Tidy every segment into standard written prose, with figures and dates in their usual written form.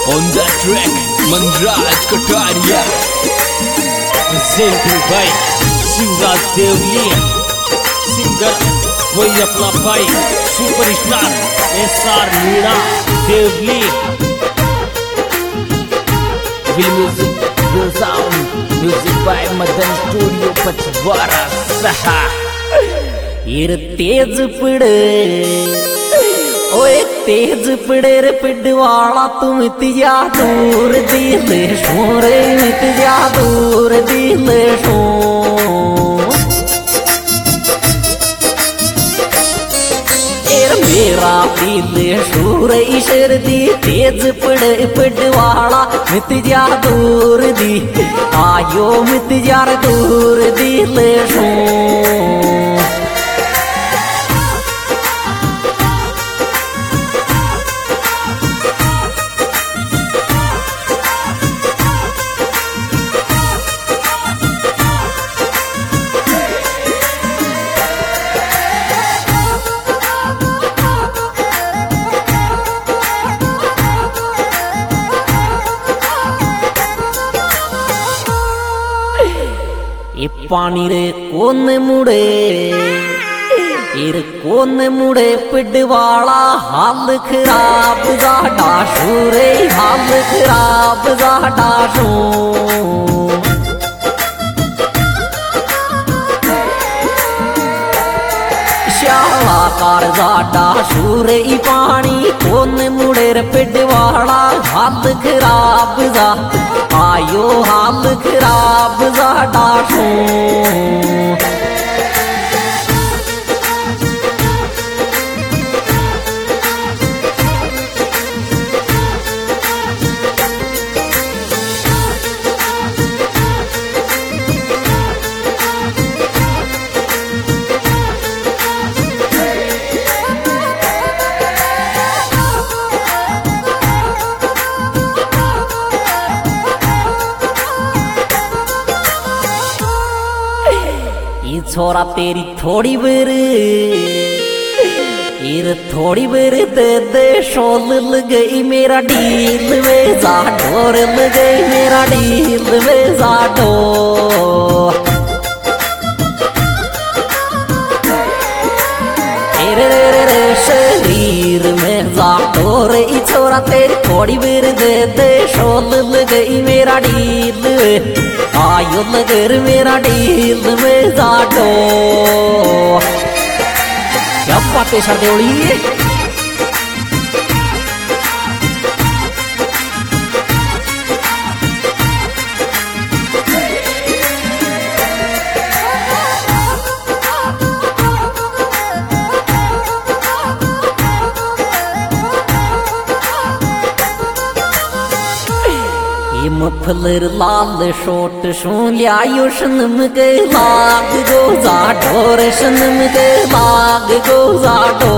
On that track, Manraj Kataria, presented by Shivraj Devli, singer कोई अपना भाई superstar SR Meena Deoli, will sound music by Madan Studio Pachwara सहा। ये तेज पड़े ओए तेज पड़े रे पिडवाला तुम तिया दूर दिले शोरे तिया दूर दिले शो मेरा दिले शोर ईशर दी तेज पड़े पिडवाला मित जा दूर दी आयो मित जा दूर दिले शो ये पानी रे कोन मुड़े कोन मुड़े पिडवाला हाल खराब जाडा शूरे हाल खराब जाडा शू श्याला कार जाडा शूरे पानी कोन मुड़े रे पिडवाला हाल खराब जा आयो हाल खराब जाडा शू छोरा तेरी थोड़ी बेर थोड़ी बेर दे दे शोल गई मेरा डील में जा डोर गई मेरा डील में जा डो शरीर में जा डोर छोरा तेरी थोड़ी बेर दे दे शोल गई मेरा डील आयो लगर मेरा डील में जाडो क्या बातें सरदेवली मफलर लाल शोट शू लियायो शनम के लाग गो जाडो रे शनम के लाग गो जाडो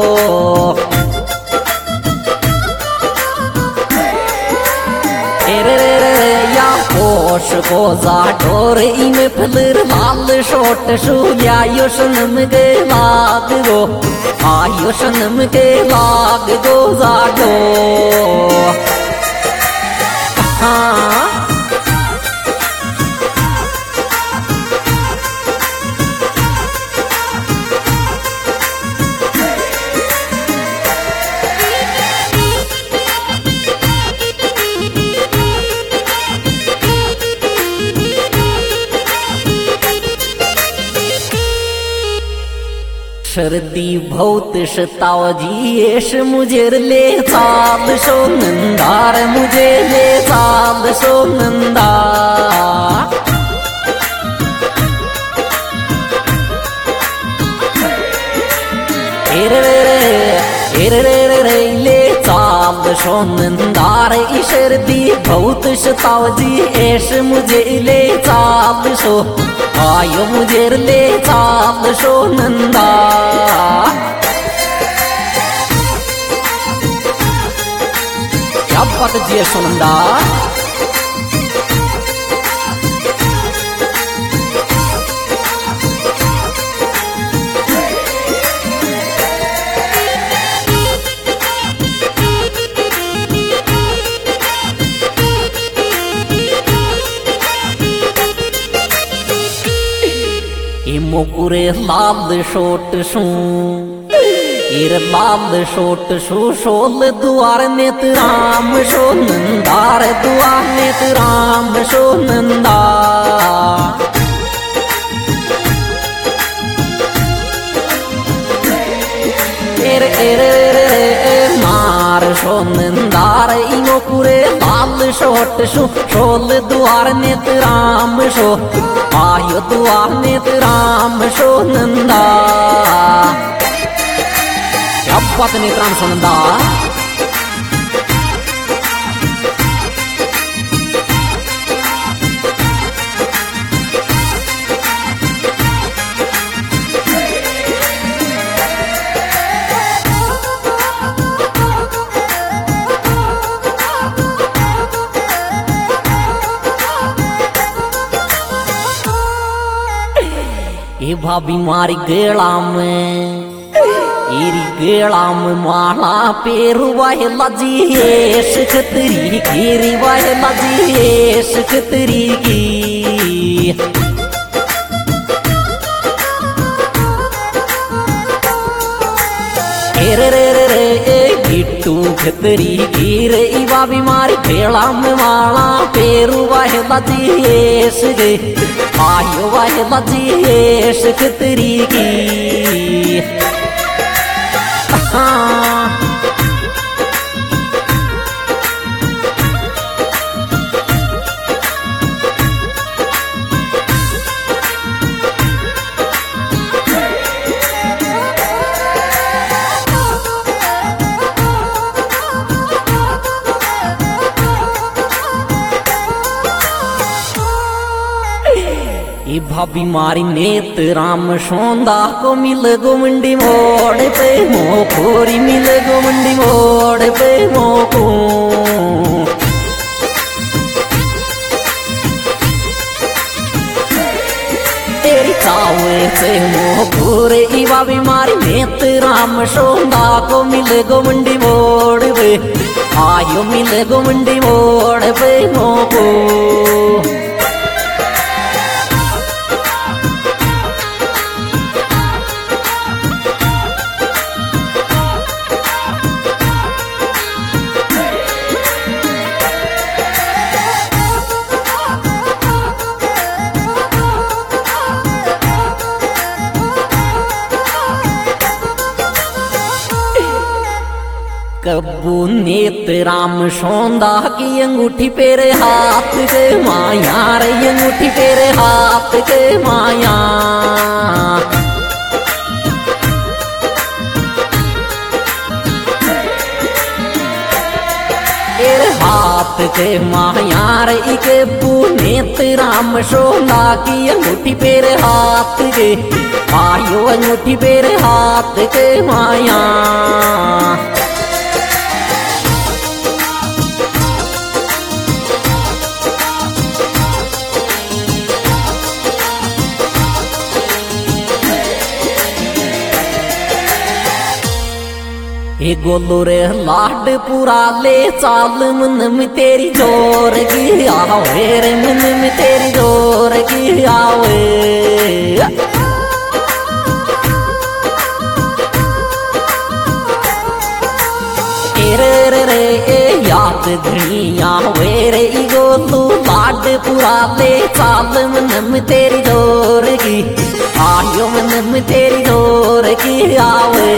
या होश को जाडो रे मफलर लाल शोट शू लियायो शनम के लाग गो आयो शनम के लाग गो जाडो हाँ शर्दी बहुत शताव जीएश मुझे ले साल सो नंदार मुझे ले साल सो नंदा ले साल सो नंदार शर्दी बहुत शताव जीएश मुझे ले साल सो आयो मुझे ले साल सो नंदा क्या बात जी सोनंदा मोकुरे लाल शोट शू ईर लाल शोट शू शोल दुआर नेत राम शो नंदार दुआर नेत राम शो नंदा एर एर एर मार शो नंदार इनो पूरे लाल शोट शू शोल दुआर नेत राम शो आयो दुआर नेत राम शो नंदा अब्बत नेत राम शो नंदा ये भाभी मारी गेला में इरी गेला में माला पेरू वाहे लजी खतरी गिरी वाहे लजी खतरी की रे रे रे रे गिट्टू खतरी गिर इवा बीमारी गेला में माला पेरू वाहे लजी गे आयो वाहे लजी खतरी की ये भाभी मारी नेत राम सोंदा को मिल गो मंडी मोड़ पे मोखोरी मिल गो मंडी मोड़ पे मोको तेरी चावे से मोखोरे ई भाभी मारी नेत राम सोंदा को मिल गो मंडी मोड़ पे आयो मिल गो मंडी मोड़ पे मोको कब्बू नेत राम सोंदा की अंगूठी पेरे हाथ के माया रे अंगूठी पेरे हाथ के माया हाथ के माया रे इके बू नेत राम सोंदा की अंगूठी पेरे हाथ के आयो अंगूठी पेरे हाथ के माया ये गोलू रे लाड पूरा ले चाल मन में तेरी जोर की आवे रे मन में तेरी जोर की आवे रे रे रे याद घनी आवे रे गोलू लाड पूरा ले चाल मन में तेरी जोर की आयो मन में तेरी जोर की आवे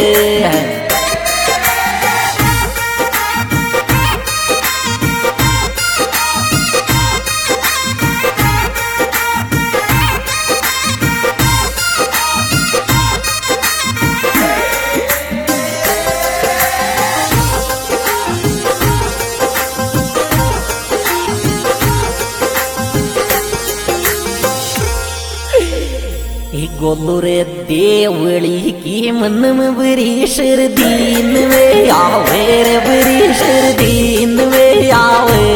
गोलू रे देवली की मन में बरी शरदीन में आवे रे बरी शरदीन में आवे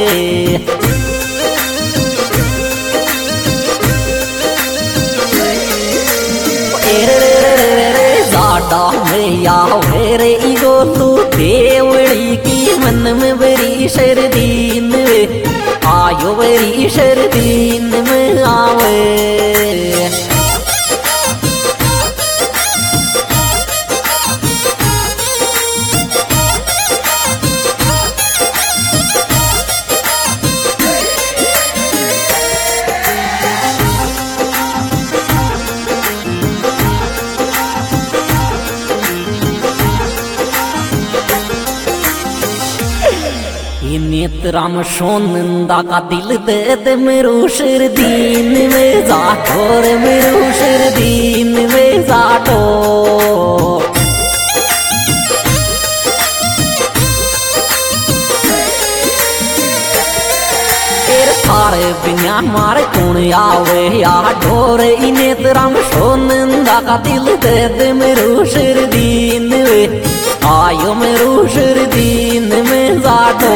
जाडा में आवे रे गोलू देवली की मन में बरी शरदीन में आयो बरी शरदीन में आवे नेत्राम सोनंदा का दिल दे दे मेरू शिर दीन में जाटो रे मेरू शिर दीन में जाटो। थारे बिना मारे कौन आवे या ढोर नेत्राम सोनंदा का दिल दे दे मेरू शिर दीन में आयो मेरू शिर दीन में जाटो।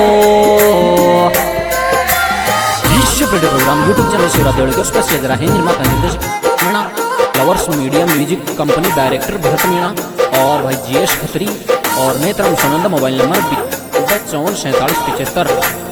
Programme YouTube channel Shivraj Devde को स्पेशल रहे निर्माता निर्देशक Meena flowers media music company director Bharat Meena और भाई जीएस खत्री और नेत्राम सोनंदा। Mobile number 54 47 75।